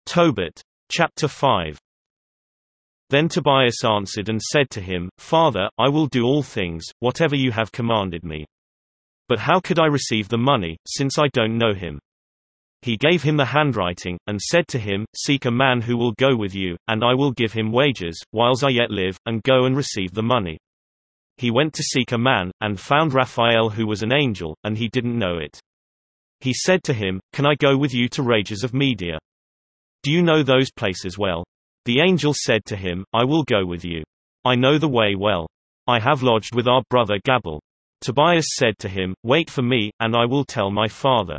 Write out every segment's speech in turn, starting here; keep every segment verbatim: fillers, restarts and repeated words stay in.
Tobit. Chapter five. Then Tobias answered and said to him, Father, I will do all things, whatever you have commanded me. But how could I receive the money, since I don't know him? He gave him the handwriting, and said to him, Seek a man who will go with you, and I will give him wages, whiles I yet live, and go and receive the money. He went to seek a man, and found Raphael who was an angel, and he didn't know it. He said to him, Can I go with you to Rages of Media? Do you know those places well? The angel said to him, I will go with you. I know the way well. I have lodged with our brother Gabal. Tobias said to him, Wait for me, and I will tell my father.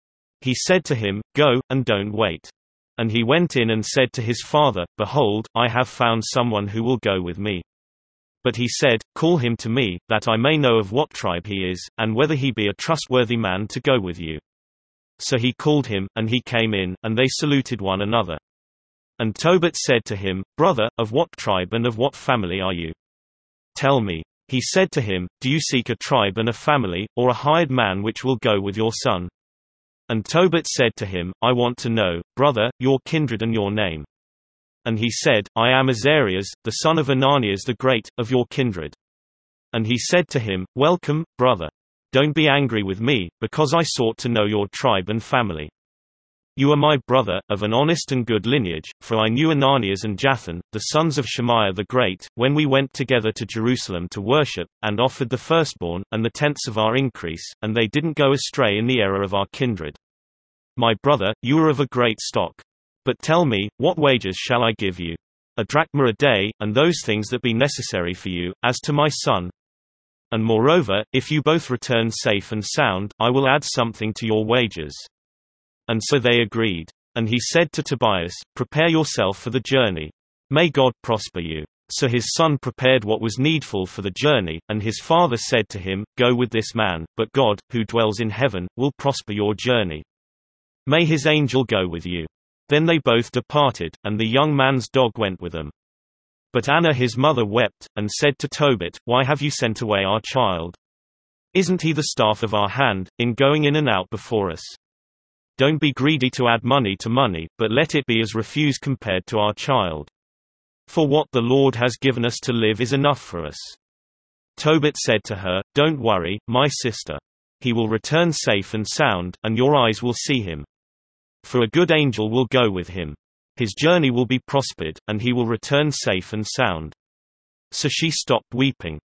He said to him, Go, and don't wait. And he went in and said to his father, Behold, I have found someone who will go with me. But he said, Call him to me, that I may know of what tribe he is, and whether he be a trustworthy man to go with you. So he called him, and he came in, and they saluted one another. And Tobit said to him, Brother, of what tribe and of what family are you? Tell me. He said to him, Do you seek a tribe and a family, or a hired man which will go with your son? And Tobit said to him, I want to know, brother, your kindred and your name. And he said, I am Azarias, the son of Ananias the Great, of your kindred. And he said to him, Welcome, brother. Don't be angry with me, because I sought to know your tribe and family. You are my brother, of an honest and good lineage, for I knew Ananias and Jathan, the sons of Shemaiah the Great, when we went together to Jerusalem to worship, and offered the firstborn, and the tenths of our increase, and they didn't go astray in the error of our kindred. My brother, you are of a great stock. But tell me, what wages shall I give you? A drachma a day, and those things that be necessary for you, as to my son. And moreover, if you both return safe and sound, I will add something to your wages. And so they agreed. And he said to Tobias, Prepare yourself for the journey. May God prosper you. So his son prepared what was needful for the journey, and his father said to him, Go with this man, but God, who dwells in heaven, will prosper your journey. May his angel go with you. Then they both departed, and the young man's dog went with them. But Anna his mother wept, and said to Tobit, Why have you sent away our child? Isn't he the staff of our hand, in going in and out before us? Don't be greedy to add money to money, but let it be as refuse compared to our child. For what the Lord has given us to live is enough for us. Tobit said to her, Don't worry, my sister. He will return safe and sound, and your eyes will see him. For a good angel will go with him. His journey will be prospered, and he will return safe and sound. So she stopped weeping.